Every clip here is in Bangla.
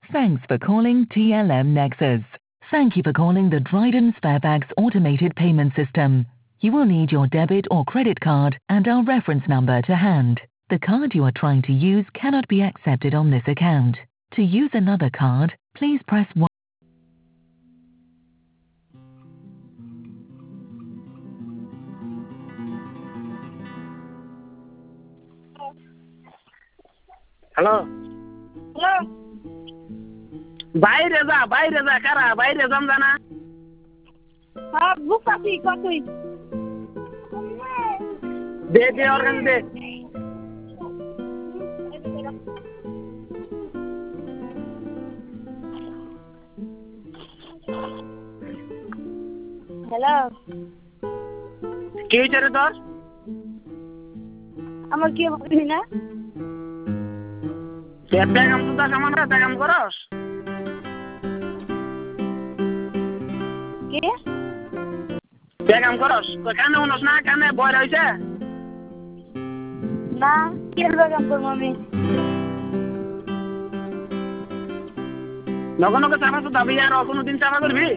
Thanks for calling TLM Nexus. Thank you for calling the Dryden Sparebags automated payment system. You will need your debit or credit card and our reference number to hand. The card you are trying to use cannot be accepted on this account. To use another card, please press 1. Hello hello বাইরে যা কারা বাইরে যাম জানা হ্যাঁ বুঝছি কতই দে অর্গান দে হ্যালো কি হয়েছে রে তোর আমার কি বুঝলি না ব্যাগাম তো সামান ব্যাগাম করস কি ব্যাগাম করস কানে উনস না কানে বয় রইছে না কি বেগাম করবো আমি নগনকে চাপা তো দাবি আর কোনোদিন চাপা করবি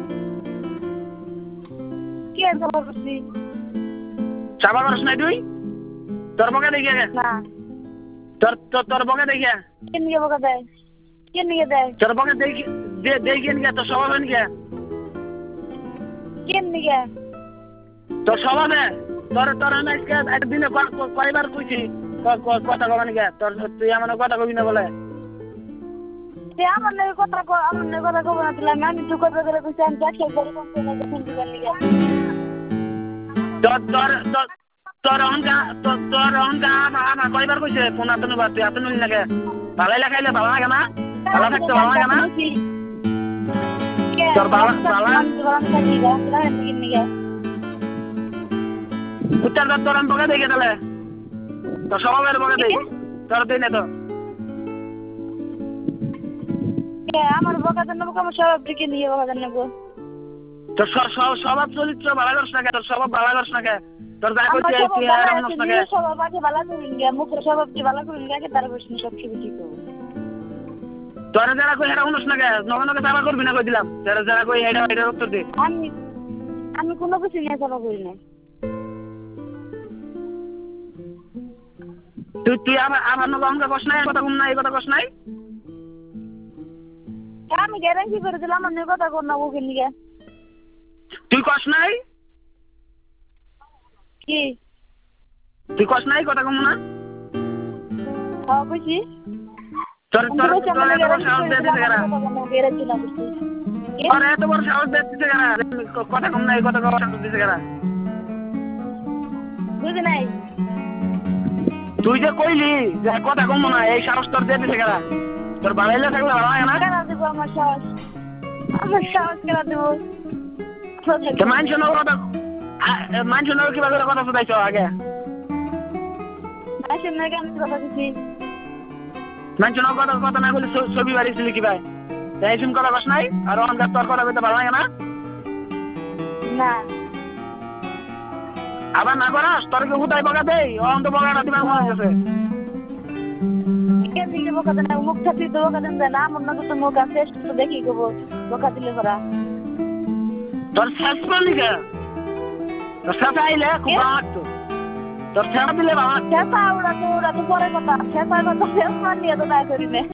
কি আর খবর করছি চাপা করস নাই তুই তোর বকে দেখে না তোর বকে দেখে কে নিয়ে বকা দেয় কে নিয়ে দেয় তোর বকে দেখে নিয়ে তোর স্বভাব নিয়ে কে নিয়ে তোর স্বভাবে তোর একদিনে কয়বার কইছি কথা কবা নিকে তোর তুই আমার কথা কবি না বলে আমার নাকি কথা কব না দিলাম আমি তো কথা করে কইছি আমি যাচ্ছি করে কোন দেখুন দিবেন নিয়ে তোর অহংকার আমার কয়বার কইছে ফোন আতনে বার তুই আতনে নিকে ভালাই লাগাইলে ভালো লাগে না ভালো থাকতে ভালো লাগে না তোর বাবা উত্তর তোর আমি বকে দেখে তাহলে তোর স্বভাবের বকে দেই তোর দিই না তো আমার বকা দেন নেবো আমার স্বভাব থেকে নিয়ে বকা দেন নেবো তোর স্বভাব চরিত্র ভালো করছ না তোর স্বভাব ভালো করছ না তোর যা করছিস তুই আর অন্য না স্বভাব আগে ভালো করিন গিয়া মুখের স্বভাব কি ভালো করিন গিয়া তার বসে সব কিছু ঠিক হবে তোর যারা কই এটা অন্য না নগনকে চাপা করবি না কই দিলাম যারা কই এটা উত্তর দে আমি কোনো কিছু নিয়ে চাপা করি না তুই আমার নগনকে কষ্ট নাই কথা কম না এই কথা কষ্ট নাই আমি গ্যারান্টি করে দিলাম আমার নিয়ে কথা কর না ওকে নিয়ে তুই কষ্ট নাই কি তুই কষ্ট নাই কথা কম না হ্যাঁ বুঝছি তোর এত বড় সাহস দিয়ে দিতে গেরা তোর এত বড় সাহস দিয়ে দিতে গেরা কথা কম নাই কথা কম সাহস দিতে গেরা বুঝি নাই তুই যে কইলি যে কথা কম না এই সাহস তোর দিয়ে দিতে গেরা তোর বাড়াইলে থাকলে ভালো লাগে না কেন দেবো আমার সাহস কেন দেবো মানুষ নগর কিভাবে কথা শুধাইছ আগে মানুষ নগর কথা না বলে ছবি বাড়িয়েছিলি কি ভাই এই শুন কথা কস নাই আর অনগার তোর কথা বলতে ভালো লাগে না না আবার না করাস তোর কি হুদাই বকা দেই অন্ত বকাটা দিবার মনে গেছে দিলে বকা দেন মুখ ছাতি তো বকা দেন না আমার না তো মুখ আছে তো দেখি গো বকা দিলে ভরা তোর শেষ করলি কে তোর শেষ আইলে খুব ভালো লাগতো তোর ছেড়া দিলে ভালো লাগতো ওরা তো পরে কথা শেষ নিয়ে তো না করি না